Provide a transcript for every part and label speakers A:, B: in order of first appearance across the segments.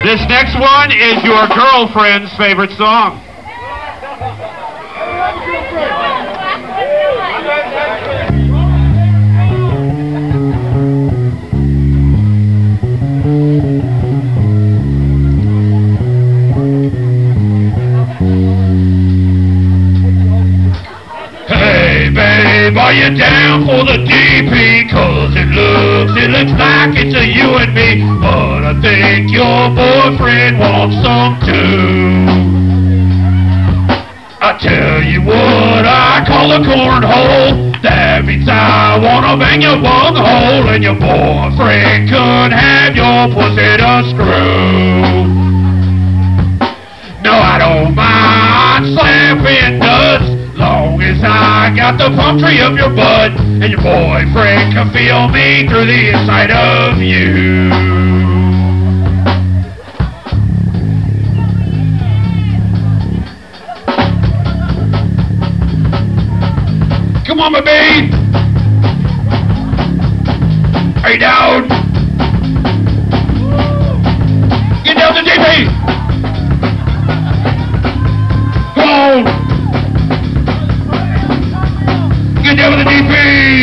A: This next one is your girlfriend's favorite song.
B: Hey babe, are you down for the DP? 'Cause it looks like it's a you and me. But I think your boyfriend wants some too. I tell you what I call a cornhole. That means I wanna bang your bunghole, and your boyfriend could have your pussy to screw. No, I don't mind slapping nuts, long as I got the palm tree of your butt, and your boyfriend can feel me through the inside of you. Come on, my babe. Are you down? Get down to DP. Come on. Get down to the DP.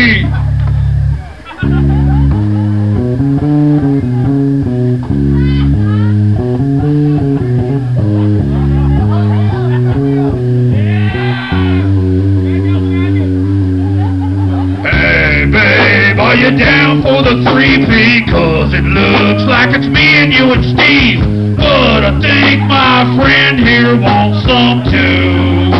B: Are you down for the 3P? 'Cause it looks like it's me and you and Steve. But I think my friend here wants some too.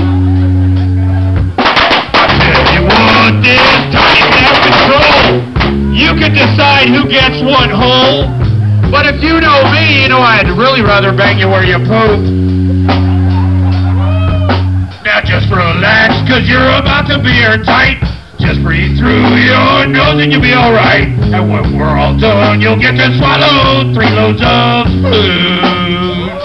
B: I tell you what, this time's out of control.
A: You can decide who gets what hole, but if you know me, you know I'd really rather bang you where you poop.
B: Now just relax, 'cause you're about to be airtight. Just breathe through your nose and you'll be alright. And when we're all done, you'll get to swallow 3 loads of food.